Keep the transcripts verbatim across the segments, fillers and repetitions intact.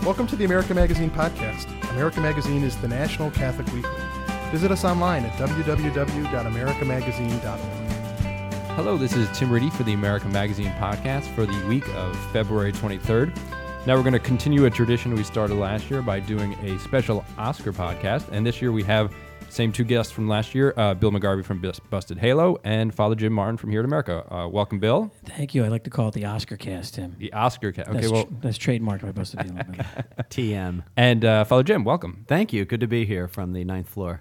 Welcome to the America Magazine podcast. America Magazine is the national Catholic weekly. Visit us online at w w w dot america magazine dot org. Hello, this is Tim Riddy for the America Magazine podcast for the week of February twenty-third. Now we're going to continue a tradition we started last year by doing a special Oscar podcast, and this year we have same two guests from last year, uh, Bill McGarvey from Busted Halo and Father Jim Martin from Here at America. Uh, welcome, Bill. Thank you. I like to call it the Oscar cast, Tim. The Oscar cast. Okay, that's well, tr- that's trademarked by Busted Halo. T M. And uh, Father Jim, welcome. Thank you. Good to be here from the ninth floor.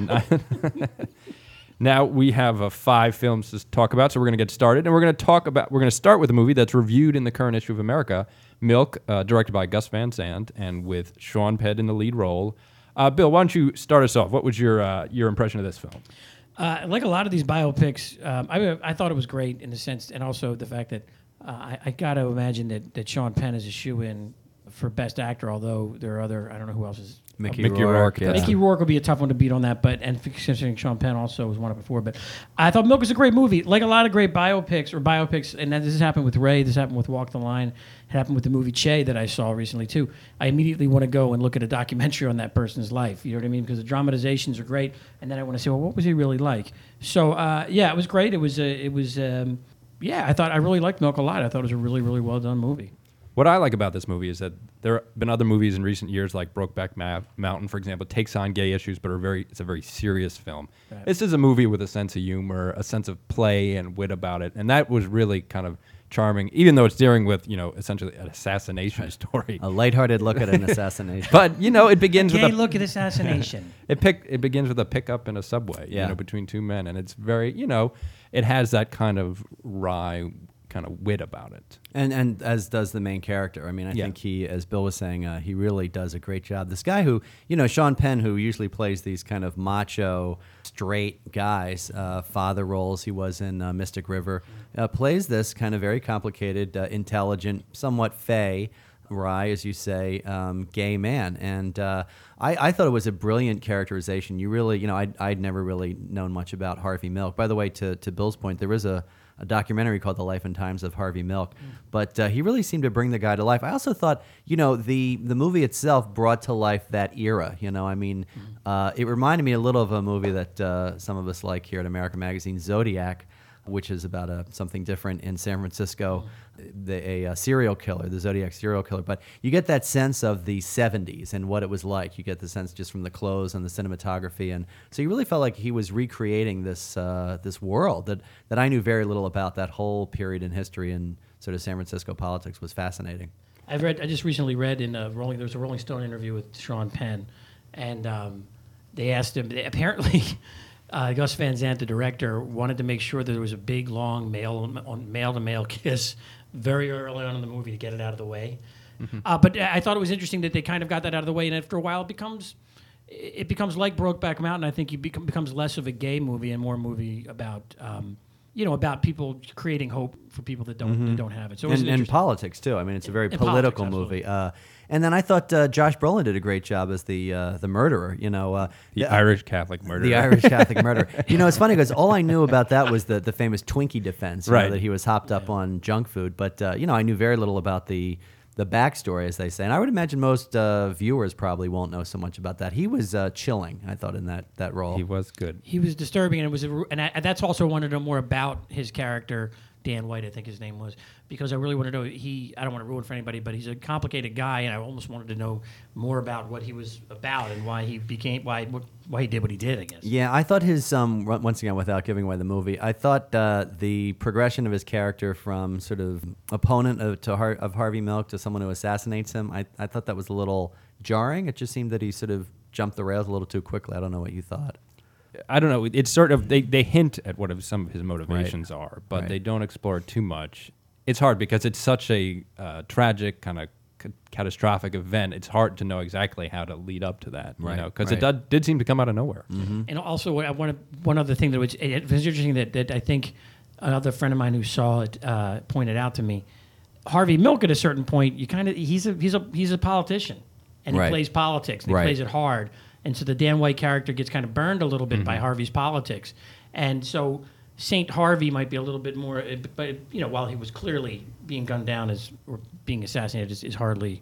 Now we have uh, five films to talk about, so we're going to get started, and we're going to talk about. We're going to start with a movie that's reviewed in the current issue of America, Milk, uh, directed by Gus Van Sant, and with Sean Penn in the lead role. Uh, Bill, why don't you start us off? What was your uh, your impression of this film? Uh, like a lot of these biopics, um, I, I thought it was great in the sense, and also the fact that uh, I, I got to imagine that, that Sean Penn is a shoe-in for Best Actor, although there are other, I don't know who else is. Mickey, Mickey Rourke. Rourke, yeah. Mickey Rourke would be a tough one to beat on that, but and considering Sean Penn also was one up before, but I thought Milk was a great movie. Like a lot of great biopics or biopics, and this has happened with Ray, this happened with Walk the Line, it happened with the movie Che that I saw recently too. I immediately want to go and look at a documentary on that person's life. You know what I mean? Because the dramatizations are great, and then I want to say, well, what was he really like? So uh, yeah, it was great. It was uh, it was um, yeah. I thought I really liked Milk a lot. I thought it was a really really well done movie. What I like about this movie is that there have been other movies in recent years, like Brokeback Ma- Mountain, for example, takes on gay issues, but are very it's a very serious film. Right. This is a movie with a sense of humor, a sense of play and wit about it, and that was really kind of charming, even though it's dealing with, you know, essentially an assassination story. A lighthearted look at an assassination. But, you know, it begins Gay with a... look at assassination. It pick it begins with a pickup in a subway, Yeah. you know, between two men, and it's very, you know, it has that kind of wry kind of wit about it. And and as does the main character. I mean, I Yeah. think he, as Bill was saying, uh, he really does a great job. This guy who, you know, Sean Penn, who usually plays these kind of macho, straight guys, uh, father roles. He was in uh, Mystic River. Uh, plays this kind of very complicated, uh, intelligent, somewhat fey, wry, as you say, um, gay man. And uh, I, I thought it was a brilliant characterization. You really, you know, I'd, I'd never really known much about Harvey Milk. By the way, to, to Bill's point, there is a a documentary called The Life and Times of Harvey Milk. Mm. But uh, he really seemed to bring the guy to life. I also thought, you know, the, the movie itself brought to life that era. You know, I mean, mm. uh, it reminded me a little of a movie that uh, some of us like here at America Magazine, Zodiac, which is about a, something different in San Francisco, the, a, a serial killer, the Zodiac serial killer. But you get that sense of the seventies and what it was like. You get the sense just from the clothes and the cinematography. And so you really felt like he was recreating this uh, this world that, that I knew very little about. That whole period in history and sort of San Francisco politics was fascinating. I've read. I just recently read in a Rolling. There was a Rolling Stone interview with Sean Penn, and um, they asked him. They, apparently, uh, Gus Van Sant, the director, wanted to make sure that there was a big, long male male to male kiss very early on in the movie to get it out of the way. Mm-hmm. Uh, but I thought it was interesting that they kind of got that out of the way, and after a while, it becomes it becomes like Brokeback Mountain. I think it become, becomes less of a gay movie and more a movie about. Um, You know, about people creating hope for people that don't Mm-hmm. that don't have it. So it was and, and politics too. I mean, it's a very In political politics, movie. Uh, and then I thought uh, Josh Brolin did a great job as the uh, the murderer. You know, uh, The Irish Catholic murderer. The Irish Catholic murderer. You know, it's funny because all I knew about that was the the famous Twinkie defense, you Right. know, that he was hopped up on junk food. But uh, you know, I knew very little about the the backstory, as they say. And I would imagine most uh, viewers probably won't know so much about that. He was uh, chilling, I thought, in that that role. He was good. He was disturbing, and it was, a, and I, that's also wanted to know more about his character, Dan White, I think his name was, because I really wanted to know. He, I don't want to ruin it for anybody, but he's a complicated guy, and I almost wanted to know more about what he was about and why he became, why, why he did what he did. I guess. Yeah, I thought his um once again, without giving away the movie, I thought uh, the progression of his character from sort of opponent of to Har- of Harvey Milk to someone who assassinates him, I I thought that was a little jarring. It just seemed that he sort of jumped the rails a little too quickly. I don't know what you thought. I don't know. It's sort of they, they hint at what some of his motivations Right. are, but Right. they don't explore it too much. It's hard because it's such a uh, tragic kind of c- catastrophic event. It's hard to know exactly how to lead up to that, you Right, know, because right. it did, did seem to come out of nowhere. Mm-hmm. And also, what I wanted, one other thing that was, it was interesting that, that I think another friend of mine who saw it uh, pointed out to me. Harvey Milk, at a certain point, you kind of he's a he's a he's a politician, and Right. he plays politics, and he Right. plays it hard. And so the Dan White character gets kind of burned a little bit mm-hmm. by Harvey's politics. And so Saint Harvey might be a little bit more, but, you know, while he was clearly being gunned down as or being assassinated is, is hardly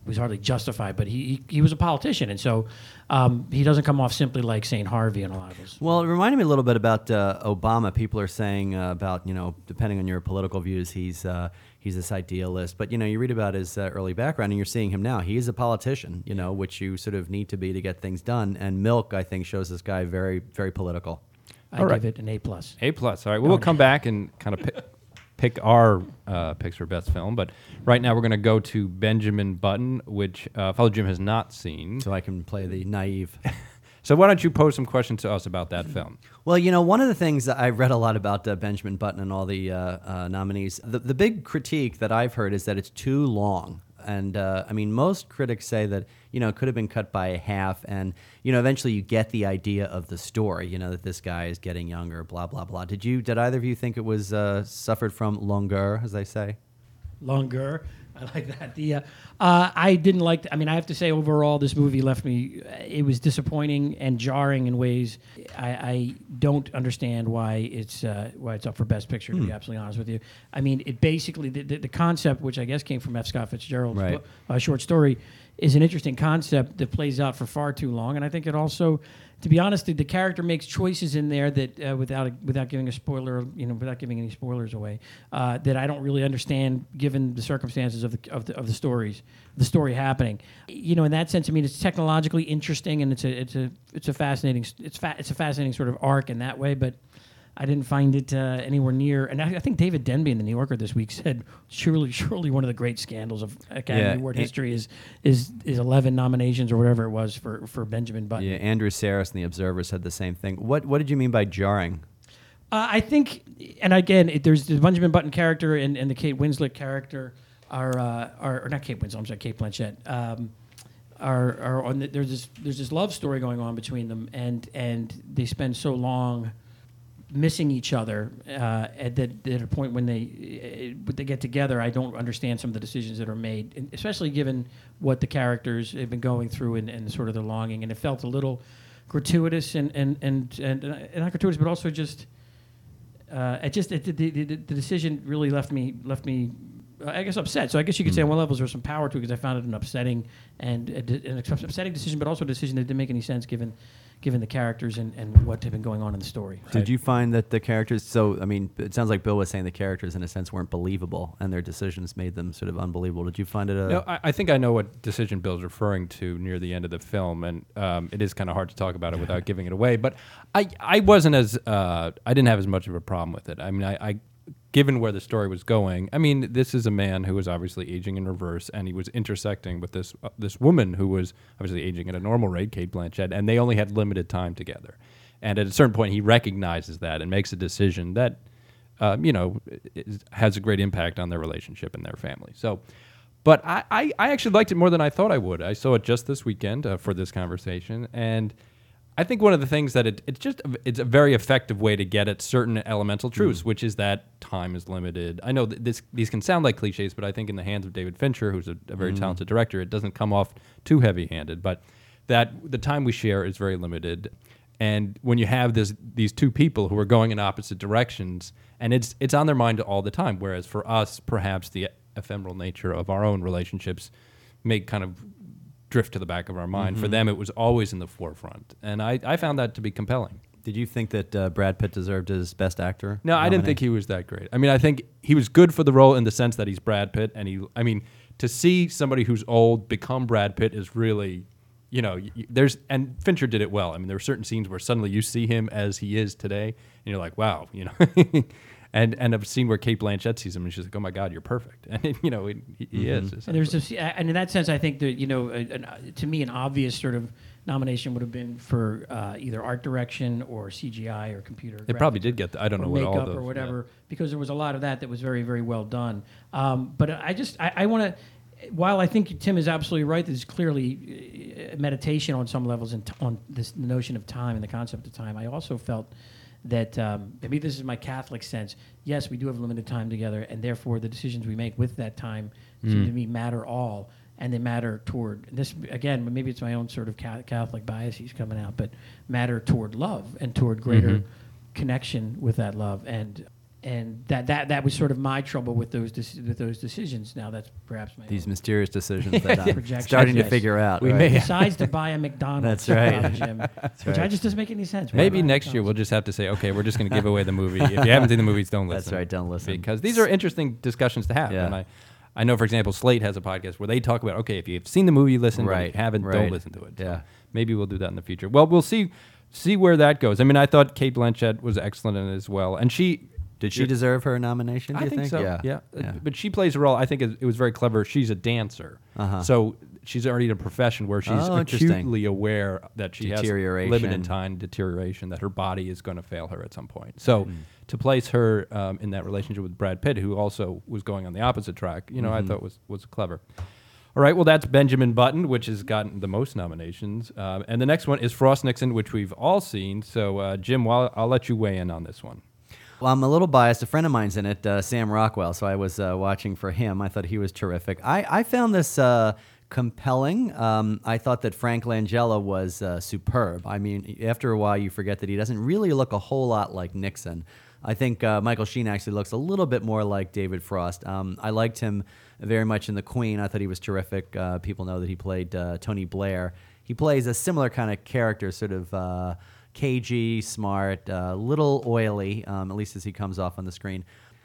was hardly justified, but he, he he was a politician, and so um, he doesn't come off simply like Saint Harvey in a lot of his. Well, it reminded me a little bit about uh, Obama. People are saying uh, about, you know, depending on your political views, he's uh, he's this idealist. But, you know, you read about his uh, early background, and you're seeing him now. He is a politician, you know, which you sort of need to be to get things done. And Milk, I think, shows this guy very, very political. I All right. give it an A plus. A plus. All right. Well, we'll come back and kind of pick, pick our uh, picks for best film. But right now we're going to go to Benjamin Button, which uh, Father Jim has not seen. So I can play the naive. So why don't you pose some questions to us about that film? Well, you know, one of the things that I read a lot about uh, Benjamin Button and all the uh, uh, nominees, the, the big critique that I've heard is that it's too long. And, uh, I mean, most critics say that, you know, it could have been cut by half. And, you know, eventually you get the idea of the story, you know, that this guy is getting younger, blah, blah, blah. Did you, did either of you think it was uh, suffered from longueur, as they say? Longer. I like that. The uh, uh, I didn't like. th- I mean, I have to say, overall, this movie left me. It was disappointing and jarring in ways I, I don't understand why it's uh, why it's up for Best Picture. To be absolutely honest with you, I mean, it basically the, the, the concept, which I guess came from F. Scott Fitzgerald's Right. book, uh, short story, is an interesting concept that plays out for far too long. And I think it also, to be honest, the, the character makes choices in there that uh, without a, without giving a spoiler, you know, without giving any spoilers away, uh, that I don't really understand given the circumstances of the of the of the stories, the story happening. You know, in that sense, I mean, it's technologically interesting and it's a it's a it's a fascinating it's fa- it's a fascinating sort of arc in that way, but I didn't find it uh, anywhere near. And I, I think David Denby in the New Yorker this week said, "Surely, surely, one of the great scandals of Academy Yeah, Award it- history is is is eleven nominations or whatever it was for, for Benjamin Button." Yeah, Andrew Saris in The Observer said the same thing. What What did you mean by jarring? Uh, I think, and again, it, there's the Benjamin Button character and, and the Kate Winslet character are, uh, are or not Kate Winslet, I'm sorry, Kate Blanchett. Um, are are on the, there's this there's this love story going on between them, and and they spend so long missing each other uh, at, that, at a point when they uh, when they get together, I don't understand some of the decisions that are made, and especially given what the characters have been going through and, and sort of their longing. And it felt a little gratuitous and and and, and, and not gratuitous, but also just uh, it just it, the, the, the decision really left me left me. I guess upset. So I guess you could say on one level there's some power to it because I found it an upsetting and a, an upsetting decision, but also a decision that didn't make any sense given given the characters and, and what had been going on in the story. Did you find that the characters, so, I mean, it sounds like Bill was saying the characters, in a sense, weren't believable, and their decisions made them sort of unbelievable. Did you find it a... No, I, I think I know what decision Bill's referring to near the end of the film, and um, it is kind of hard to talk about it without giving it away. But I, I wasn't as, uh, I didn't have as much of a problem with it. I mean, I, I, given where the story was going, I mean, this is a man who was obviously aging in reverse, and he was intersecting with this uh, this woman who was obviously aging at a normal rate, Kate Blanchett, and they only had limited time together. And at a certain point, he recognizes that and makes a decision that, um, you know, is, has a great impact on their relationship and their family. So, but I, I, I actually liked it more than I thought I would. I saw it just this weekend uh, for this conversation, and I think one of the things that it, it's just it's a very effective way to get at certain elemental truths, mm. which is that time is limited. I know that this these can sound like cliches, but I think in the hands of David Fincher, who's a, a very mm. talented director, it doesn't come off too heavy-handed. But that the time we share is very limited, and when you have this these two people who are going in opposite directions, and it's it's on their mind all the time. Whereas for us, perhaps the ephemeral nature of our own relationships make kind of drift to the back of our mind. Mm-hmm. For them, it was always in the forefront, and I, I found that to be compelling. Did you think that uh, Brad Pitt deserved his Best Actor? No, I didn't think he was that great. I mean, I think he was good for the role in the sense that he's Brad Pitt, and he. I mean, to see somebody who's old become Brad Pitt is really, you know, y- there's and Fincher did it well. I mean, there were certain scenes where suddenly you see him as he is today, and you're like, wow, you know. And and I've seen where Kate Blanchett sees him, and she's like, "Oh my God, you're perfect." And you know, he, he mm-hmm. is. And there's a, and in that sense, I think that you know, a, an, to me, an obvious sort of nomination would have been for uh, either art direction or C G I or computer. It probably did get. The, I don't know what all makeup those, or whatever, yeah. because there was a lot of that that was very, very well done. Um, but I just, I, I want to. While I think Tim is absolutely right, there's clearly uh, meditation on some levels in t- on this the notion of time and the concept of time. I also felt that um, maybe this is my Catholic sense. Yes, we do have limited time together, and therefore the decisions we make with that time mm. seem to me matter all, and they matter toward this. Again, maybe it's my own sort of Catholic biases coming out, but matter toward love and toward greater mm-hmm. connection with that love. And and that, that that was sort of my trouble with those dec- with those decisions. Now that's perhaps my These own mysterious decisions that I'm projection. starting to Yes. figure out. We right. may- decides to buy a McDonald's. That's right. uh, Jim, which right. I just doesn't make any sense. Why Maybe buy next year we'll McDonald's? just have to say, okay, we're just going to give away the movie. If you haven't seen the movies, don't listen. That's right, don't listen. Because these are interesting discussions to have. Yeah. And I, I know, for example, Slate has a podcast where they talk about, okay, if you've seen the movie, listen. But Right, if you haven't, right. don't listen to it. So Yeah. maybe we'll do that in the future. Well, we'll see see where that goes. I mean, I thought Cate Blanchett was excellent in it as well. And she... Did she deserve her nomination, do I you think, think? so. Yeah. Yeah. Yeah. But she plays a role. I think it, it was very clever. She's a dancer, Uh-huh. so she's already in a profession where she's Oh, interesting. acutely aware that she has Deterioration. limited time deterioration, that her body is going to fail her at some point. So Mm. to place her um, in that relationship with Brad Pitt, who also was going on the opposite track, you know, Mm-hmm. I thought was was clever. All right, well, that's Benjamin Button, which has gotten the most nominations. Uh, and the next one is Frost Nixon, which we've all seen. So, uh, Jim, well, I'll let you weigh in on this one. Well, I'm a little biased. A friend of mine's in it, uh, Sam Rockwell, so I was uh, watching for him. I thought he was terrific. I, I found this uh, compelling. Um, I thought that Frank Langella was uh, superb. I mean, after a while, you forget that he doesn't really look a whole lot like Nixon. I think uh, Michael Sheen actually looks a little bit more like David Frost. Um, I liked him very much in The Queen. I thought he was terrific. Uh, people know that he played uh, Tony Blair. He plays a similar kind of character, sort of uh, cagey, smart, a uh, little oily, um, at least as he comes off on the screen.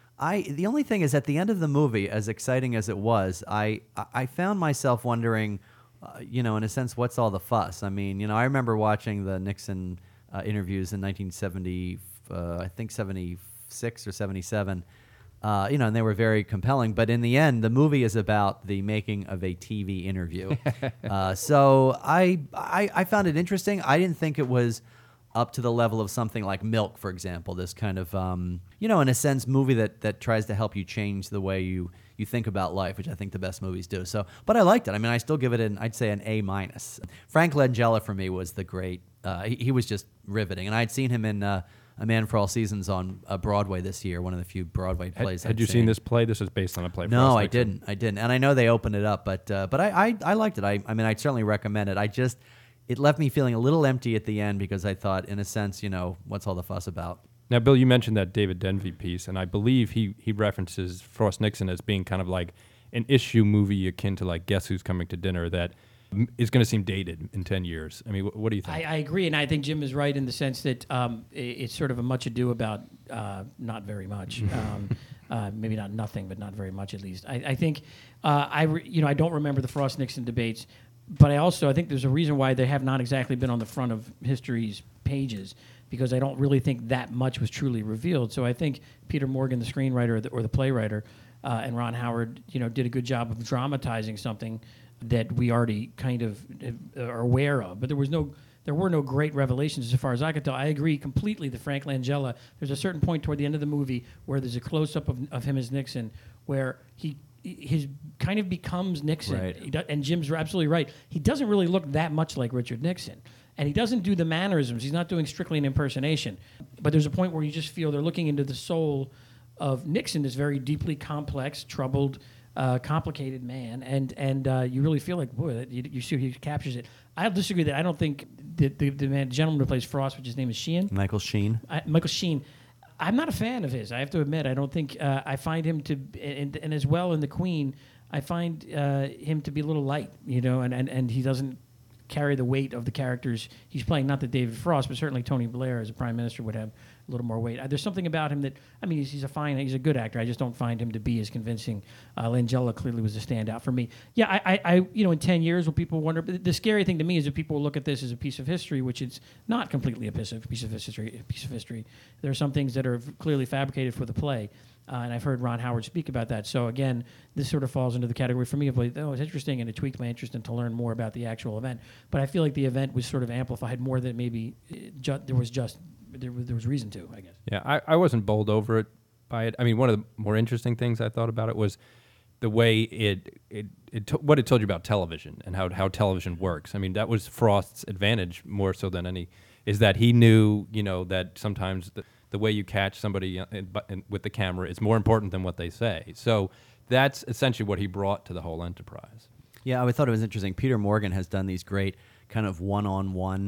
I the only thing is, at the end of the movie, as exciting as it was, I I found myself wondering, uh, you know, in a sense, what's all the fuss? I mean, you know, I remember watching the Nixon uh, interviews in nineteen seventy, uh, I think seventy-six or seventy-seven. Uh, you know, and they were very compelling. But in the end, the movie is about the making of a T V interview. uh, so I, I I found it interesting. I didn't think it was up to the level of something like Milk, for example, this kind of, um, you know, in a sense, movie that, that tries to help you change the way you, you think about life, which I think the best movies do. So, but I liked it. I mean, I still give it an, I'd say an A minus. Frank Langella for me was the great, uh, he, he was just riveting. And I'd seen him in uh, A Man for All Seasons on uh, Broadway this year, one of the few Broadway Had, plays had I'd you seen. seen this play? This is based on a play. No, Frost I Nixon. didn't. I didn't. And I know they opened it up, but uh, but I, I, I liked it. I, I mean, I'd certainly recommend it. I just, it left me feeling a little empty at the end because I thought, in a sense, you know, what's all the fuss about? Now, Bill, you mentioned that David Denvey piece, and I believe he, he references Frost Nixon as being kind of like an issue movie akin to like Guess Who's Coming to Dinner that m- is going to seem dated in ten years. I mean, wh- what do you think? I, I agree, and I think Jim is right in the sense that um, i it's sort of a much ado about uh, not very much. um, uh, maybe not nothing, but not very much at least. I, I think uh, I re- you know I don't remember the Frost Nixon debates, but I also I think there's a reason why they have not exactly been on the front of history's pages, because I don't really think that much was truly revealed. So I think Peter Morgan, the screenwriter or the, or the playwright, uh, and Ron Howard, you know, did a good job of dramatizing something that we already kind of uh, are aware of. But there was no, there were no great revelations as far as I could tell. I agree completely that Frank Langella, there's a certain point toward the end of the movie where there's a close-up of, of him as Nixon, where he his kind of becomes Nixon. Right. He do, and Jim's absolutely right. He doesn't really look that much like Richard Nixon. And he doesn't do the mannerisms. He's not doing strictly an impersonation. But there's a point where you just feel they're looking into the soul of Nixon, this very deeply complex, troubled, uh, complicated man. And and uh, you really feel like, boy, that you, you see he captures it. I disagree that I don't think the, the, the man, gentleman who plays Frost, which his name is Sheehan, Michael Sheen. I, Michael Sheen, I'm not a fan of his. I have to admit, I don't think uh, I find him to, and, and as well in The Queen, I find uh, him to be a little light, you know, and, and, and he doesn't carry the weight of the characters he's playing. Not that David Frost, but certainly Tony Blair as a prime minister would have a little more weight. Uh, there's something about him that, I mean, he's, he's a fine, he's a good actor. I just don't find him to be as convincing. Uh, Langella clearly was a standout for me. Yeah, I, I, I, you know, in ten years, will people wonder? But the scary thing to me is that people will look at this as a piece of history, which it's not completely a piece of piece of history. A piece of history. There are some things that are v- clearly fabricated for the play. Uh, and I've heard Ron Howard speak about that. So again, this sort of falls into the category for me of like, oh, it's interesting, and it tweaked my interest in to learn more about the actual event. But I feel like the event was sort of amplified more than maybe it ju- there was just there was, there was reason to, I guess. Yeah, I, I wasn't bowled over it by it. I mean, one of the more interesting things I thought about it was the way it it, it to, what it told you about television and how how television works. I mean, that was Frost's advantage more so than any, is that he knew, you know, that sometimes the, the way you catch somebody in, in, with the camera is more important than what they say. So that's essentially what he brought to the whole enterprise. Yeah, I thought it was interesting. Peter Morgan has done these great kind of one-on-one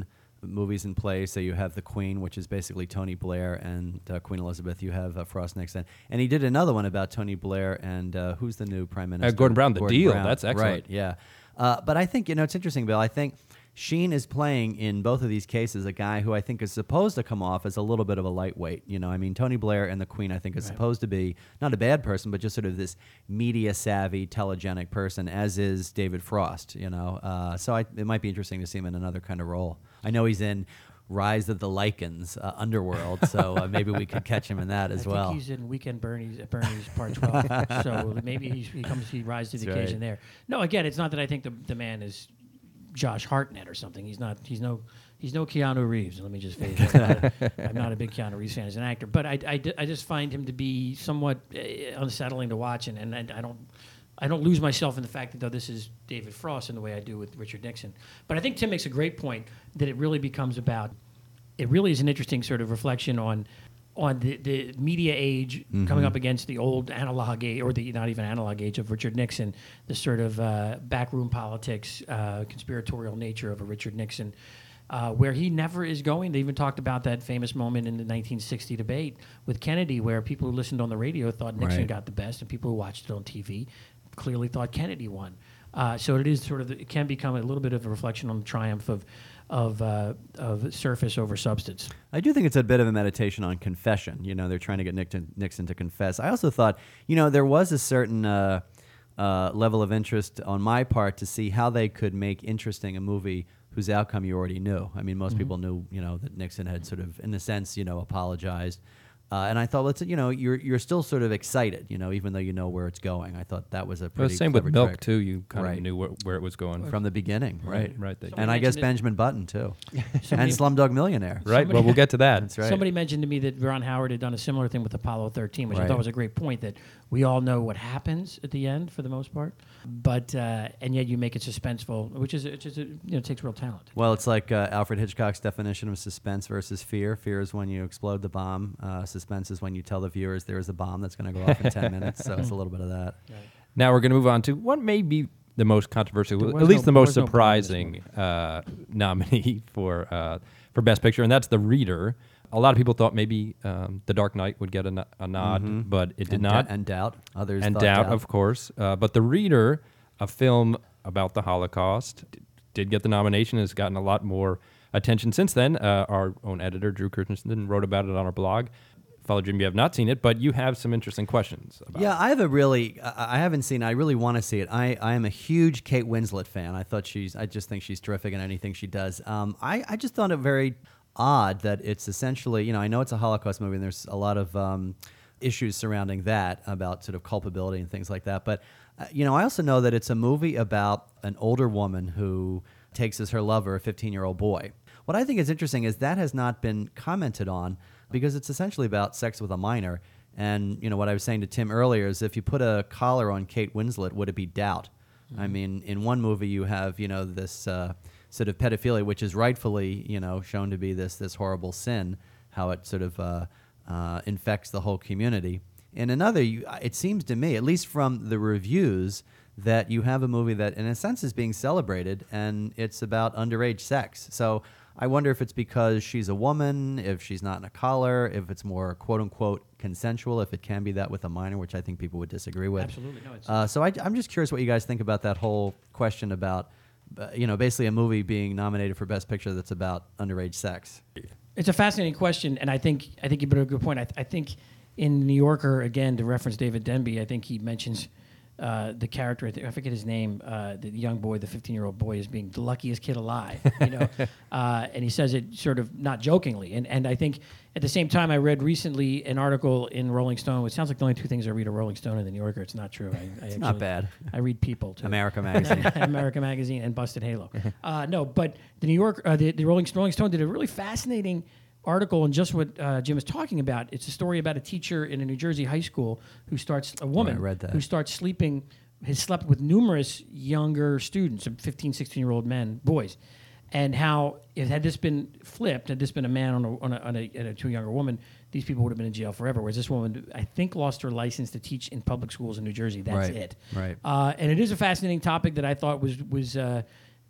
movies in play. So you have The Queen, which is basically Tony Blair and uh, Queen Elizabeth. You have uh, Frost Nixon. And he did another one about Tony Blair and uh, who's the new prime minister? Uh, Gordon Brown, The Gordon Deal. Brown. That's excellent. Right, yeah. Uh, but I think, you know, it's interesting, Bill. I think Sheen is playing in both of these cases a guy who I think is supposed to come off as a little bit of a lightweight. You know, I mean, Tony Blair and the Queen, I think, is Right. supposed to be not a bad person, but just sort of this media-savvy, telegenic person, as is David Frost, you know. Uh, so I, it might be interesting to see him in another kind of role. I know he's in Rise of the Lycans, uh, Underworld, so uh, maybe we could catch him in that as I well. think he's in Weekend Bernie's, Bernie's Part twelve. So maybe he's, he comes, he rises to the That's occasion right. there. No, again, it's not that I think the, the man is Josh Hartnett or something. He's not. He's no. He's no Keanu Reeves. Let me just say that. I'm not a, I'm not a big Keanu Reeves fan as an actor, but I, I, di- I just find him to be somewhat uh, unsettling to watch, and, and I, I don't. I don't lose myself in the fact that though this is David Frost in the way I do with Richard Nixon. But I think Tim makes a great point that it really becomes about. It really is an interesting sort of reflection on. on the, the media age Mm-hmm. coming up against the old analog age, or the not even analog age of Richard Nixon, the sort of uh, backroom politics, uh, conspiratorial nature of a Richard Nixon, uh, where he never is going. They even talked about that famous moment in the nineteen sixty debate with Kennedy, where people who listened on the radio thought Nixon Right. got the best, and people who watched it on T V clearly thought Kennedy won. Uh, so it is sort of, it can become a little bit of a reflection on the triumph of of uh, of surface over substance. I do think it's a bit of a meditation on confession. You know, they're trying to get Nixon, Nixon to confess. I also thought, you know, there was a certain uh, uh, level of interest on my part to see how they could make interesting a movie whose outcome you already knew. I mean, most Mm-hmm. people knew, you know, that Nixon had sort of, in a sense, you know, apologized. Uh, and I thought, let's, you know, you're you're still sort of excited, you know, even though you know where it's going. I thought that was a Well, pretty same with clever Milk trick. too. You kind Right. of knew wh- where it was going. From the beginning, right? Right. They- And I guess mentioned it- Benjamin Button, too. and Somebody- Slumdog Millionaire. Right. Somebody- Well, we'll get to that. That's right. Somebody mentioned to me that Ron Howard had done a similar thing with Apollo thirteen, which I Right. thought was a great point, that we all know what happens at the end for the most part, but uh, and yet you make it suspenseful, which is which is you know takes real talent. Well, it's like uh, Alfred Hitchcock's definition of suspense versus fear. Fear is when you explode the bomb. Uh, suspense is when you tell the viewers there is a bomb that's going to go off in ten minutes. So it's a little bit of that. Now we're going to move on to what may be the most controversial, There at was least no- the most there was no bomb in this surprising uh, nominee for uh, for Best Picture, and that's The Reader. A lot of people thought maybe um, The Dark Knight would get a, no- a nod, but it did and not. Da- and Doubt. Others and thought doubt, of course. Uh, but The Reader, a film about the Holocaust, d- did get the nomination. Has gotten a lot more attention since then. Uh, our own editor, Drew Christensen, wrote about it on our blog. Follow Jim, you have not seen it, but you have some interesting questions about Yeah, it. I have a really, I I haven't seen it. I really want to see it. I, I am a huge Kate Winslet fan. I thought she's, I just think she's terrific in anything she does. Um, I, I just found it very odd that it's essentially, you know, I know it's a Holocaust movie and there's a lot of um, issues surrounding that about sort of culpability and things like that. But, uh, you know, I also know that it's a movie about an older woman who takes as her lover a fifteen-year-old boy. What I think is interesting is that has not been commented on because it's essentially about sex with a minor. And, you know, what I was saying to Tim earlier is if you put a collar on Kate Winslet, would it be Doubt? I mean, in one movie you have, you know, this uh, sort of pedophilia, which is rightfully, you know, shown to be this this horrible sin, how it sort of uh, uh, infects the whole community. In another, you, it seems to me, at least from the reviews, that you have a movie that, in a sense, is being celebrated, and it's about underage sex. So I wonder if it's because she's a woman, if she's not in a collar, if it's more quote-unquote consensual, if it can be that with a minor, which I think people would disagree with. Absolutely, no. It's, Uh, so I, I'm just curious what you guys think about that whole question about, uh, you know, basically a movie being nominated for Best Picture that's about underage sex. It's a fascinating question, and I think I think you put a good point. I, th- I think in New Yorker, again, to reference David Denby, I think he mentions uh, the character. I, think, I forget his name. Uh, the young boy, the fifteen-year-old boy, is being the luckiest kid alive. You know, uh, and he says it sort of not jokingly. And and I think at the same time, I read recently an article in Rolling Stone, which sounds like the only two things I read are Rolling Stone and the New Yorker. It's not true. I, I It's actually, not bad. I read People too. America Magazine. America Magazine and Busted Halo. Uh, no, but the New York, uh, the, the Rolling, Rolling Stone did a really fascinating article on just what uh, Jim is talking about. It's a story about a teacher in a New Jersey high school who starts, a woman I read that. who starts sleeping, has slept with numerous younger students, fifteen, sixteen-year-old men, boys, and how, if had this been flipped, had this been a man on a, on a, on a, and a two younger woman, these people would have been in jail forever. Whereas this woman, I think, lost her license to teach in public schools in New Jersey. That's Right, it. right. Uh, and it is a fascinating topic that I thought was was uh,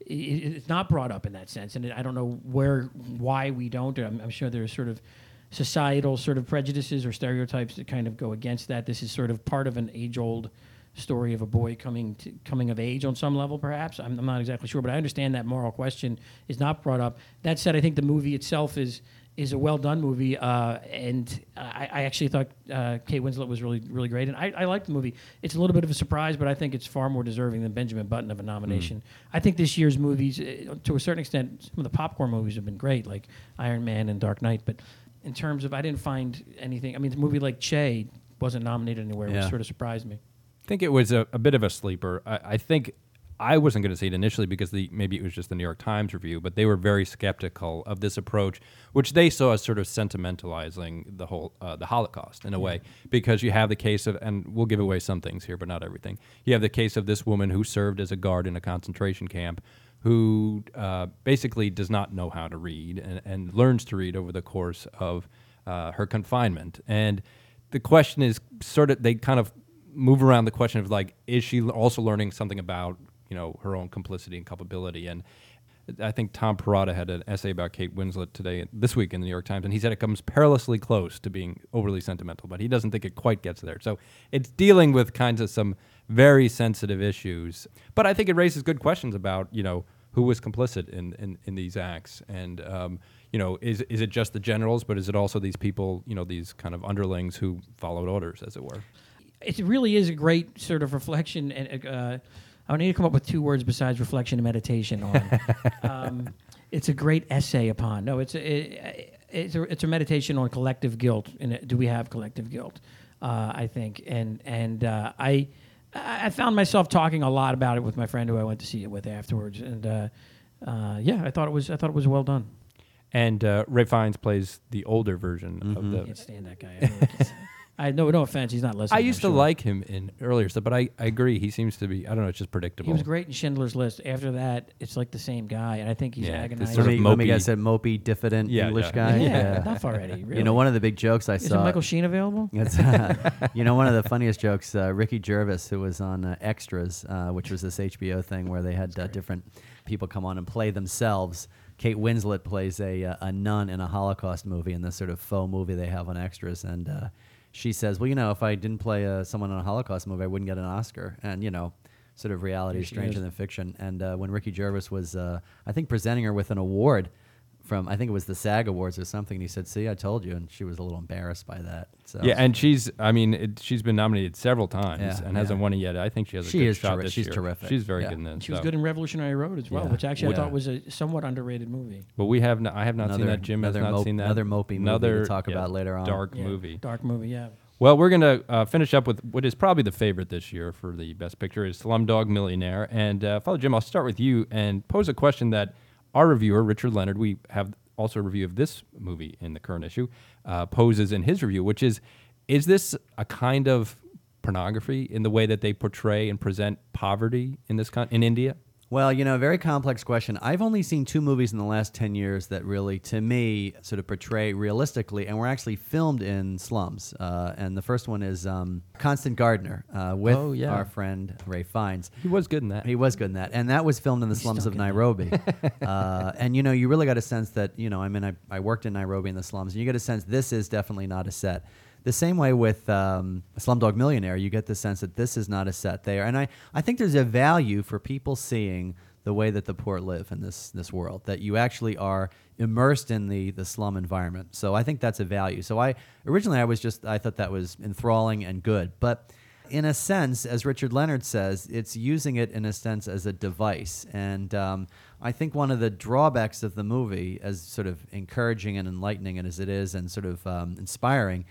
it, it's not brought up in that sense, and I don't know where why we don't. I'm, I'm sure there's sort of societal sort of prejudices or stereotypes that kind of go against that. This is sort of part of an age-old story of a boy coming to, coming of age on some level, perhaps. I'm, I'm not exactly sure, but I understand that moral question is not brought up. That said, I think the movie itself is is a well-done movie, uh, and I, I actually thought uh, Kate Winslet was really, really great, and I, I liked the movie. It's a little bit of a surprise, but I think it's far more deserving than Benjamin Button of a nomination. Mm. I think this year's movies, uh, to a certain extent, some of the popcorn movies have been great, like Iron Man and Dark Knight, but in terms of, I didn't find anything. I mean, the movie like Che wasn't nominated anywhere, yeah. which sort of surprised me. I think it was a, a bit of a sleeper. I, I think I wasn't going to see it initially because the maybe it was just the New York Times review, but they were very skeptical of this approach, which they saw as sort of sentimentalizing the whole uh, the Holocaust in a way, because you have the case of, and we'll give away some things here, but not everything. You have the case of this woman who served as a guard in a concentration camp, who uh, basically does not know how to read and, and learns to read over the course of uh, her confinement. And the question is sort of, they kind of move around the question of like, is she also learning something about, you know, her own complicity and culpability? And I think Tom Perrotta had an essay about Kate Winslet today, this week in the New York Times, and he said it comes perilously close to being overly sentimental, but he doesn't think it quite gets there. So it's dealing with kinds of some very sensitive issues, but I think it raises good questions about, you know, who was complicit in, in, in these acts. And, um, you know, is is it just the generals, but is it also these people, you know, these kind of underlings who followed orders, as it were? It really is a great sort of reflection, and uh, I need to come up with two words besides reflection and meditation on. um, it's a great essay upon. No, it's a, it, it's a it's a meditation on collective guilt. And do we have collective guilt? Uh, I think, and and uh, I I found myself talking a lot about it with my friend who I went to see it with afterwards, and uh, uh, yeah, I thought it was I thought it was well done. And uh, Ray Fiennes plays the older version mm-hmm. of the. I can't stand that guy. I really can't. I no no offense, he's not listening. I used I'm to sure. like him in earlier stuff, but I, I agree. He seems to be, I don't know, it's just predictable. He was great in Schindler's List. After that, it's like the same guy, and I think he's Yeah, this agonizing. sort Let of me, let me mopey- guess, that mopey, diffident Yeah, English yeah. guy. yeah, enough already. Really. You know, one of the big jokes I Isn't saw. Michael Sheen available? It's, uh, you know, one of the funniest jokes, uh, Ricky Gervais, who was on uh, Extras, uh, which was this H B O thing where they had uh, different people come on and play themselves. Kate Winslet plays a, uh, a nun in a Holocaust movie in this sort of faux movie they have on Extras, and uh, she says, well, you know, if I didn't play uh, someone in a Holocaust movie, I wouldn't get an Oscar. And, you know, sort of reality is stranger than fiction. And uh, when Ricky Gervais was, uh, I think, presenting her with an award from, I think it was the SAG Awards or something, he said, see, I told you. And she was a little embarrassed by that. So Yeah, and she's, I mean, it, she's been nominated several times Yeah, and yeah. hasn't won it yet. I think she has a She good is shot terri- this she's year. terrific. She's very Yeah. good in this. She was so. good in Revolutionary Road as well, Yeah. which actually I Yeah. thought was a somewhat underrated movie. But we have, no, I have not Another- seen that. Jim has another not mope- seen that. another mopey movie to talk about later on. Dark Yeah, movie. Dark movie, yeah. Well, we're going to uh, finish up with what is probably the favorite this year for the Best Picture is Slumdog Millionaire. And uh, Father Jim, I'll start with you and pose a question that our reviewer, Richard Leonard, we have also a review of this movie in the current issue, uh, poses in his review, which is, is this a kind of pornography in the way that they portray and present poverty in this con- in India? Well, you know, very complex question. I've only seen two movies in the last ten years that really, to me, sort of portray realistically, and were actually filmed in slums. Uh, and the first one is um, Constant Gardener uh, with Oh, yeah. our friend Ray Fiennes. He was good in that. He was good in that. And that was filmed in the slums of stunk in that. Nairobi. uh, and, you know, you really got a sense that, you know, I mean, I, I worked in Nairobi in the slums, and you get a sense this is definitely not a set. The same way with um, Slumdog Millionaire, you get the sense that this is not a set there. And I, I think there's a value for people seeing the way that the poor live in this this world, that you actually are immersed in the, the slum environment. So I think that's a value. So I originally I was just, I thought that was enthralling and good. But in a sense, as Richard Leonard says, it's using it in a sense as a device. And um, I think one of the drawbacks of the movie, as sort of encouraging and enlightening as it is and sort of um, inspiring,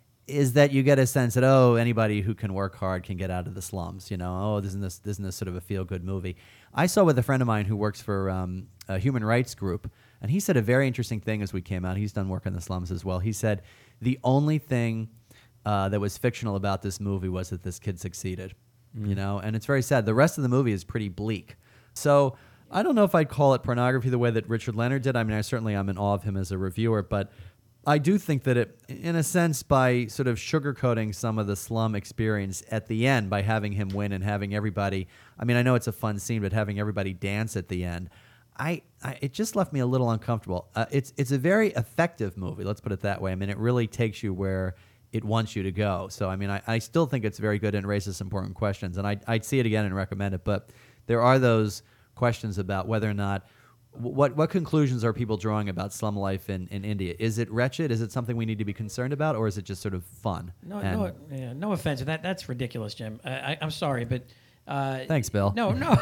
is that you get a sense that, oh, anybody who can work hard can get out of the slums. You know, oh, isn't this, isn't this sort of a feel-good movie? I saw with a friend of mine who works for um, a human rights group, and he said a very interesting thing as we came out. He's done work in the slums as well. He said the only thing uh, that was fictional about this movie was that this kid succeeded, mm. you know, and it's very sad. The rest of the movie is pretty bleak. So I don't know if I'd call it pornography the way that Richard Leonard did. I mean, I certainly I'm in awe of him as a reviewer, but I do think that it, in a sense, by sort of sugarcoating some of the slum experience at the end, by having him win and having everybody, I mean, I know it's a fun scene, but having everybody dance at the end, I, I it just left me a little uncomfortable. Uh, it's it's a very effective movie, let's put it that way. I mean, it really takes you where it wants you to go. So, I mean, I, I still think it's very good and raises some important questions, and I, I'd see it again and recommend it, but there are those questions about whether or not What what conclusions are people drawing about slum life in, in India? Is it wretched? Is it something we need to be concerned about, or is it just sort of fun? No, And- no, yeah, no offense. That that's ridiculous, Jim. I, I, I'm sorry, but uh, Thanks, Bill. No, no.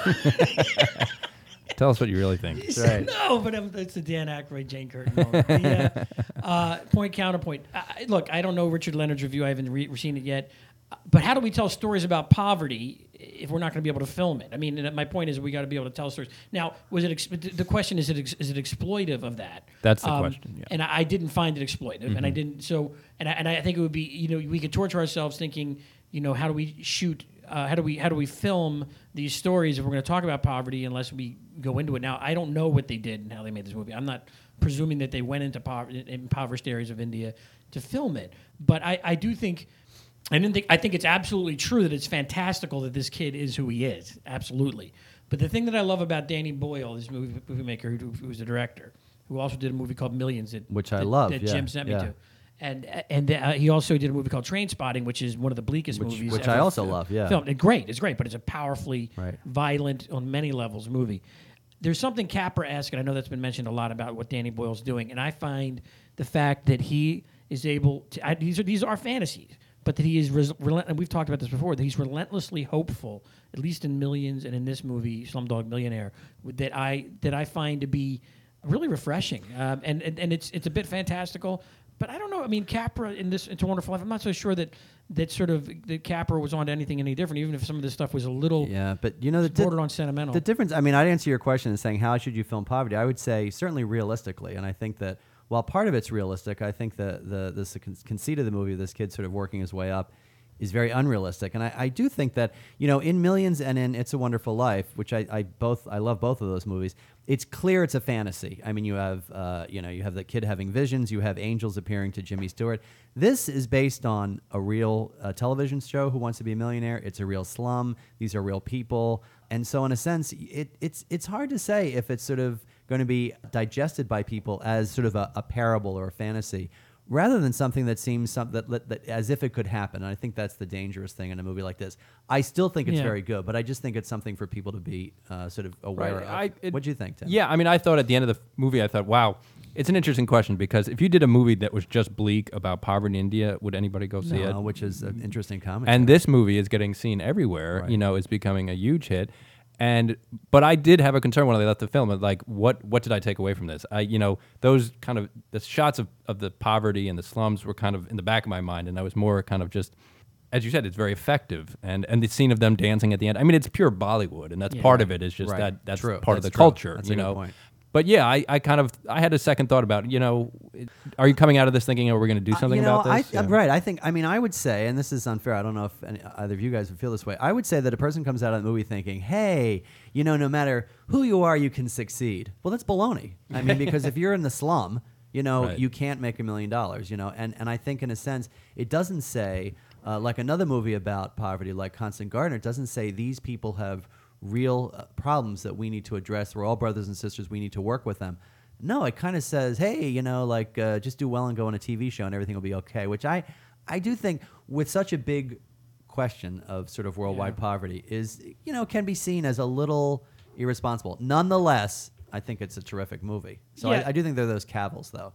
Tell us what you really think. right. No, but um, it's the Dan Aykroyd, Jane Curtin moment. The, uh, uh, point counterpoint. I, look, I don't know Richard Leonard's review. I haven't re- seen it yet. But how do we tell stories about poverty if we're not going to be able to film it? I mean, and my point is we got to be able to tell stories. Now, was it ex- the question is it ex- is it exploitive of that? That's the question, yeah. And I, I didn't find it exploitive, Mm-hmm. and I didn't. So, and I, and I think it would be, you know, we could torture ourselves thinking, you know, how do we shoot? Uh, how do we how do we film these stories if we're going to talk about poverty unless we go into it? Now, I don't know what they did and how they made this movie. I'm not presuming that they went into pover- impoverished areas of India to film it, but I, I do think. I didn't think. I think it's absolutely true that it's fantastical that this kid is who he is. Absolutely. But the thing that I love about Danny Boyle, this movie, movie maker who, who was the director, who also did a movie called Millions, that, Which I that, love, that yeah, Jim sent me yeah. to, and and uh, he also did a movie called Trainspotting, which is one of the bleakest Which- movies. which ever I also fi- love, yeah. filmed. And great, it's great, but it's a powerfully Right. violent on many levels movie. There's something Capra-esque, and I know that's been mentioned a lot about what Danny Boyle's doing, and I find the fact that he is able to. I, these are these are fantasies. But that he is, res- relent- and we've talked about this before, that he's relentlessly hopeful, at least in Millions and in this movie, Slumdog Millionaire, with- that I that I find to be really refreshing. Um, and, and and it's it's a bit fantastical, but I don't know. I mean, Capra in this It's a Wonderful Life, I'm not so sure that that sort of that Capra was onto anything any different, even if some of this stuff was a little Yeah, but you know the di- bordered on sentimental. The difference. I mean, I'd answer your question in saying how should you film poverty. I would say certainly realistically, and I think that while part of it's realistic, I think the the the con- conceit of the movie, this kid sort of working his way up, is very unrealistic. And I, I do think that, you know, in Millions and in It's a Wonderful Life, which I, I both I love both of those movies, it's clear it's a fantasy. I mean, you have uh, you know you have the kid having visions, you have angels appearing to Jimmy Stewart. This is based on a real uh, television show, Who Wants to Be a Millionaire. It's a real slum. These are real people. And so in a sense, it, it's it's hard to say if it's sort of going to be digested by people as sort of a, a parable or a fantasy, rather than something that seems some, that, that, that as if it could happen. And I think that's the dangerous thing in a movie like this. I still think it's Yeah. very good, but I just think it's something for people to be uh, sort of aware Right. of. I- it- What'd you think, Tim? Yeah, I mean, I thought at the end of the f- movie, I thought, wow, it's an interesting question because if you did a movie that was just bleak about poverty in India, would anybody go see No, it? which is an interesting comment. And this movie is getting seen everywhere. Right. You know, it's becoming a huge hit. And but I did have a concern when I left the film. of, Like, what what did I take away from this? I, you know, those kind of the shots of, of the poverty and the slums were kind of in the back of my mind, and I was more kind of just, as you said, it's very effective. And and the scene of them dancing at the end. I mean, it's pure Bollywood, and that's Yeah. part of it. Is just Right. that that's True. part That's of the true. culture. That's you a good know. point. But yeah, I, I kind of I had a second thought about, you know, it- are you coming out of this thinking, oh, we're going to do Uh, something you know, about this? I, Yeah. Right. I think. I mean, I would say, and this is unfair. I don't know if any, either of you guys would feel this way. I would say that a person comes out of the movie thinking, "Hey, you know, no matter who you are, you can succeed." Well, that's baloney. I mean, because if you're in the slum, you know, Right. you can't make a million dollars. You know, and and I think in a sense, it doesn't say uh, like another movie about poverty, like Constant Gardener. It doesn't say these people have real uh, problems that we need to address. We're all brothers and sisters. We need to work with them. No, it kind of says, hey, you know, like uh, just do well and go on a T V show and everything will be okay, which I, I do think with such a big question of sort of worldwide Yeah. poverty is, you know, can be seen as a little irresponsible. Nonetheless, I think it's a terrific movie. So Yeah. I, I do think there are those cavils, though.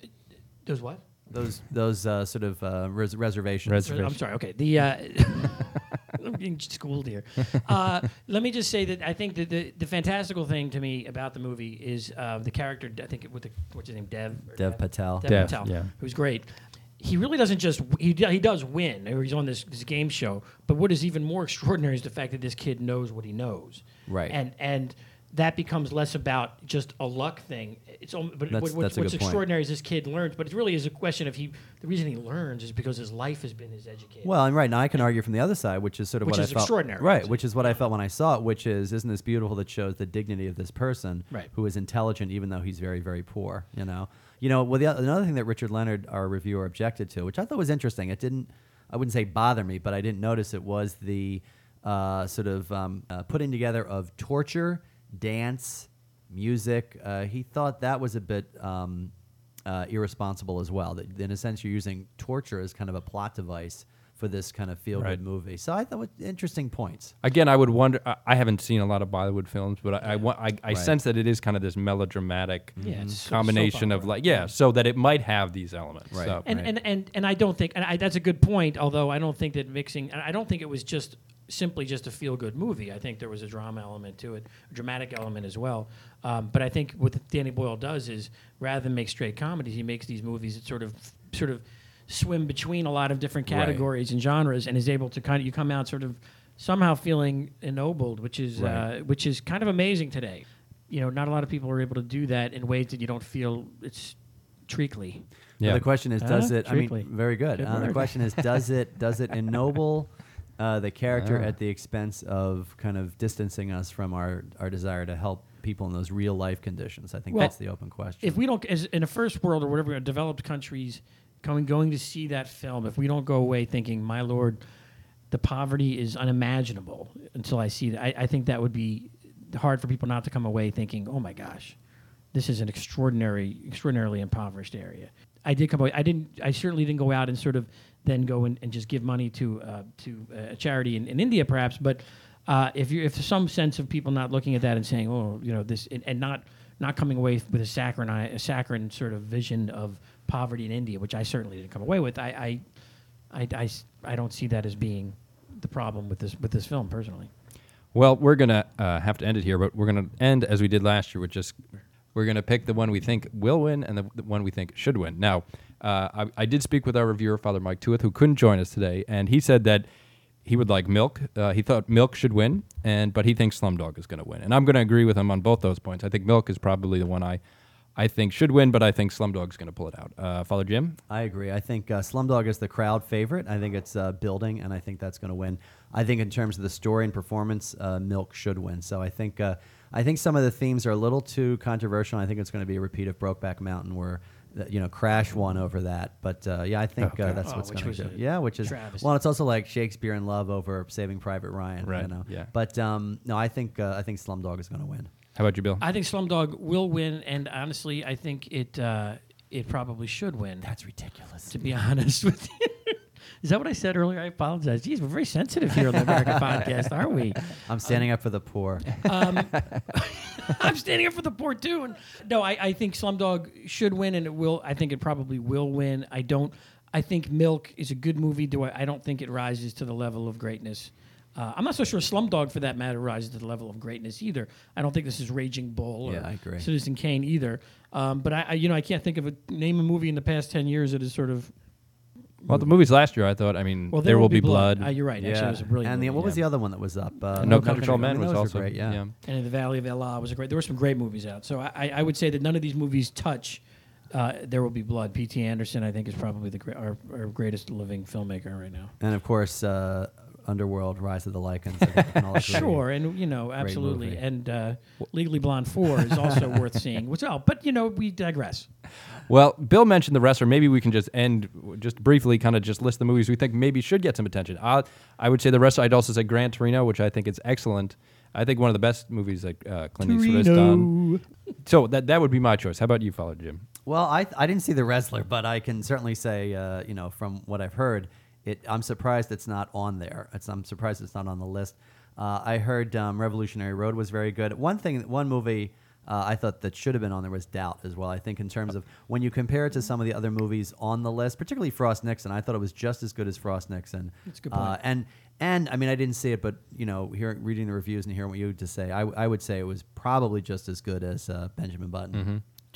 Does what? Those those uh, sort of uh, res- reservations. Res- I'm sorry. Okay. The uh, I'm being schooled here. Uh, let me just say that I think that the, the fantastical thing to me about the movie is uh, the character. I think with the what's his name, Dev. or Dev Patel. Dev, Dev, Patel, yeah. who's great. He really doesn't just he do- he does win, or he's on this, this game show. But what is even more extraordinary is the fact that this kid knows what he knows. Right. And and that becomes less about just a luck thing. It's al- but That's- what, what, that's a what's good point. extraordinary is this kid learns, but it really is a question of he. The reason he learns is because his life has been his education. Well, and right now I can argue from the other side, which is sort of Which what is I felt. extraordinary, Right, isn't which it? is what I felt when I saw it, which is, isn't this beautiful that shows the dignity of this person Right. who is intelligent even though he's very, very poor, you know? You know, well, the, oth- another thing that Richard Leonard, our reviewer, objected to, which I thought was interesting, it didn't, I wouldn't say bother me, but I didn't notice it, was the uh, sort of um, uh, putting together of torture, dance, music. Uh, he thought that was a bit um, uh, irresponsible as well. That in a sense, you're using torture as kind of a plot device for this kind of feel-good Right. movie. So I thought it was interesting points. Again, I would wonder. I- I haven't seen a lot of Bollywood films, but I I, wa- I, I Right. sense that it is kind of this melodramatic Yeah, it's so- combination soap of opera. like yeah, so that it might have these elements. Right. So. And, Right. and, and, and I don't think, and I, that's a good point, although I don't think that mixing, and I don't think it was just simply just a feel-good movie. I think there was a drama element to it, a dramatic element as well. Um, but I think what Danny Boyle does is, rather than make straight comedies, he makes these movies that sort of, sort of swim between a lot of different Right. categories and genres, and is able to kind of, you come out sort of somehow feeling ennobled, which is, Right. uh, which is kind of amazing today. You know, not a lot of people are able to do that in ways that you don't feel it's treacly. Yeah. But the question is, does Huh? it? I mean, Treacly. very good. Good Uh, the word. question is, does it? Does it ennoble uh, the character Ah. at the expense of kind of distancing us from our our desire to help people in those real life conditions? I think Well, that's the open question. If we don't, as in a first world or whatever, developed countries, going going to see that film, if we don't go away thinking, my lord, the poverty is unimaginable until I see that, I, I think that would be hard for people not to come away thinking, oh my gosh, this is an extraordinary, extraordinarily impoverished area. I did come away. I didn't. I certainly didn't go out and sort of then go and, and just give money to uh, to a charity in, in India, perhaps. But uh, if you if there's some sense of people not looking at that and saying, oh, you know, this, and, and not not coming away with a saccharine a saccharine sort of vision of poverty in India, which I certainly didn't come away with. I I, I, I, I don't see that as being the problem with this with this film personally. Well, we're gonna uh, have to end it here, but we're gonna end as we did last year with just we're gonna pick the one we think will win and the, the one we think should win. Now, uh, I, I did speak with our reviewer, Father Mike Tuath, who couldn't join us today, and he said that he would like Milk. Uh, he thought Milk should win, and but he thinks Slumdog is going to win, and I'm going to agree with him on both those points. I think Milk is probably the one I I think should win, but I think Slumdog is going to pull it out. Uh, Father Jim. I agree. I think uh, Slumdog is the crowd favorite. I think it's uh, building, and I think that's going to win. I think in terms of the story and performance, uh, Milk should win. So I think uh, I think some of the themes are a little too controversial. I think it's going to be a repeat of Brokeback Mountain, where uh, you know Crash won over that. But uh, yeah, I think Okay. uh, that's Oh, what's which going was to do. a Yeah, which is travesty. well, it's also like Shakespeare in Love over Saving Private Ryan. Right, You know? yeah. But um, no, I think uh, I think Slumdog is going to win. How about you, Bill? I think Slumdog will win, and honestly, I think it uh, it probably should win. That's ridiculous. To be honest with you. Is that what I said earlier? I apologize. Geez, we're very sensitive here on the American Podcast, aren't we? I'm standing up for the poor. Um, I'm standing up for the poor too. And no, I, I think Slumdog should win, and it will. I think it probably will win. I don't. I think Milk is a good movie. Do I? I don't think it rises to the level of greatness. Uh, I'm not so sure Slumdog, for that matter, rises to the level of greatness either. I don't think this is Raging Bull or Yeah, I agree. Citizen Kane either. Um, but I, I, you know, I can't think of a name a movie in the past ten years that is sort of. Well, the movies last year, I thought. I mean, Well, There Will Be Blood. Uh, you're right. Actually, it was a brilliant. And the, movie, what was yeah. the other one that was up? Uh, No Country for Old I Men mean, was those were also great. Yeah. And in the Valley of Allah was a great. There were some great movies out. So I, I I would say that none of these movies touch uh, There Will Be Blood. P T Anderson, I think, is probably the gra- our, our greatest living filmmaker right now. And of course, uh, Underworld, Rise of the Lycans. I think we can all agree. Sure, and you know, absolutely, movie. and uh, Legally Blonde Four is also worth seeing. What's well, but you know, we digress. Well, Bill mentioned the wrestler. Maybe we can just end, just briefly, kind of just list the movies we think maybe should get some attention. I, I would say the wrestler. I'd also say Gran Torino, which I think is excellent. I think one of the best movies that uh, Clint Eastwood has done. So that that would be my choice. How about you, Father Jim? Well, I I didn't see the wrestler, but I can certainly say, uh, you know, from what I've heard, it. I'm surprised it's not on there. It's, I'm surprised it's not on the list. Uh, I heard um, Revolutionary Road was very good. One thing, one movie. Uh, I thought that should have been on there was Doubt as well. I think in terms of when you compare it to some of the other movies on the list, particularly Frost Nixon, I thought it was just as good as Frost Nixon. That's a good Uh, point. and and I mean, I didn't see it, but you know, hearing reading the reviews and hearing what you had to say, I, I would say it was probably just as good as uh, Benjamin Button. Mm-hmm.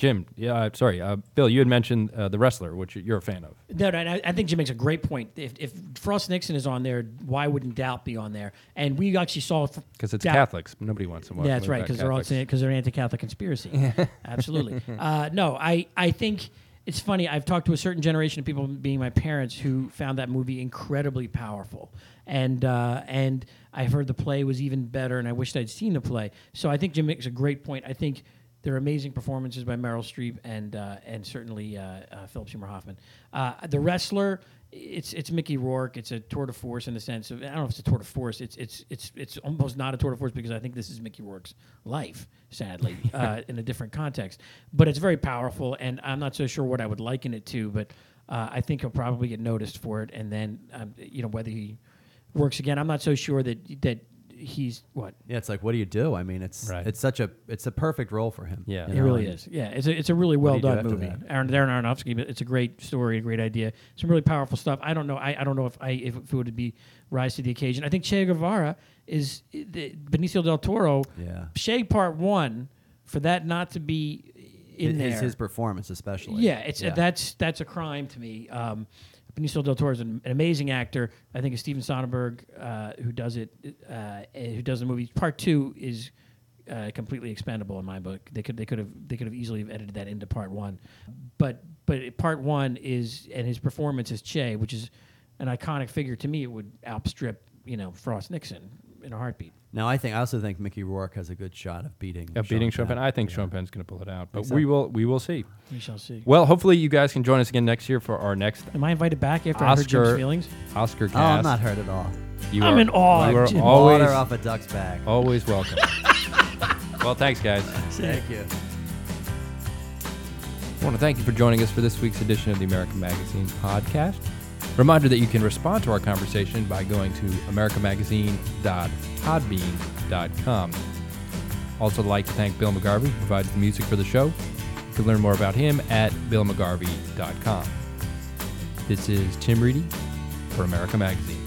Jim, yeah, uh, sorry, uh, Bill, you had mentioned uh, The Wrestler, which you're a fan of. No, no, I, I think Jim makes a great point. If, if Frost Nixon is on there, why wouldn't Doubt be on there? And we actually saw Because it's Doubt- Catholics. Nobody wants to watch. Yeah, a that's movie right. about Because they're all Catholics. because they're anti-Catholic conspiracy. Absolutely. Uh, no, I I think it's funny. I've talked to a certain generation of people, being my parents, who found that movie incredibly powerful, and uh, and I've heard the play was even better, and I wished I'd seen the play. So I think Jim makes a great point. I think there are amazing performances by Meryl Streep and uh, and certainly uh, uh, Philip Seymour Hoffman. Uh, the Wrestler. It's it's Mickey Rourke. It's a tour de force in the sense of I don't know if it's a tour de force. It's it's it's it's almost not a tour de force because I think this is Mickey Rourke's life, sadly, uh, in a different context. But it's very powerful, and I'm not so sure what I would liken it to, but uh, I think he'll probably get noticed for it. And then um, you know whether he works again, I'm not so sure that that he's what. Yeah, it's like, what do you do? I mean, it's Right. it's such a it's a perfect role for him. Yeah. you It know, really and- is. Yeah, it's a, it's a really What well do you do done after movie. that? Aaron Darren Aronofsky, but it's a great story, a great idea. Some really powerful stuff. I don't know. I, I don't know if I if it would be rise to the occasion. I think Che Guevara is the, Benicio del Toro. Yeah. Che Part One, for that not to be in his, there. his performance especially. Yeah, it's Yeah. that's that's a crime to me. Um, Benicio del Toro is an, an amazing actor. I think it's Steven Soderbergh uh, who does it, uh, who does the movie. Part two is uh, completely expendable in my book. They could they could have they could have easily edited that into part one, but but part one is and his performance as Che, which is an iconic figure to me. It would outstrip you know Frost Nixon in a heartbeat. Now, I think I also think Mickey Rourke has a good shot of beating. Of beating Sean Penn. Penn. I think Yeah. Sean Penn's going to pull it out, but Think so? we will we will see. We shall see. Well, hopefully you guys can join us again next year for our next Am I invited back after I heard Oscar Jim's feelings? Oscar cast. Oh, I'm not hurt at all. You I'm are, in awe You of are Jim. always Water off a duck's back. always welcome. Well, thanks, guys. Thank you. I want to thank you for joining us for this week's edition of the American Magazine podcast. Reminder that you can respond to our conversation by going to american magazine dot podbean dot com. Also, I'd like to thank Bill McGarvey, who provided the music for the show. You can learn more about him at bill mcgarvey dot com. This is Tim Reedy for America Magazine.